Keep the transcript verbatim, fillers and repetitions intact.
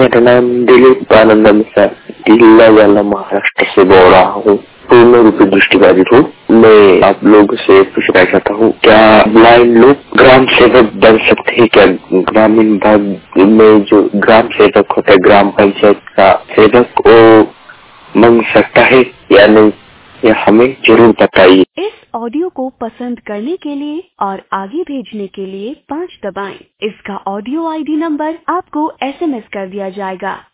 मेरा नाम दिलीप आनंद मिश्रा जिला महाराष्ट्र से बोल रहा हूँ। पूर्ण रूप से दृष्टिबाधित हूँ। मैं आप लोगों से पूछना चाहता हूँ, क्या ब्लाइंड लोग ग्राम सेवक बन सकते हैं? क्या ग्रामीण भाग में जो ग्राम सेवक होता है, ग्राम पंचायत का सेवक, वो मांग सकता है या नहीं? यह हमें जरूर बताइए। इस ऑडियो को पसंद करने के लिए और आगे भेजने के लिए पाँच दबाएं। इसका ऑडियो आईडी नंबर आपको एसएमएस कर दिया जाएगा।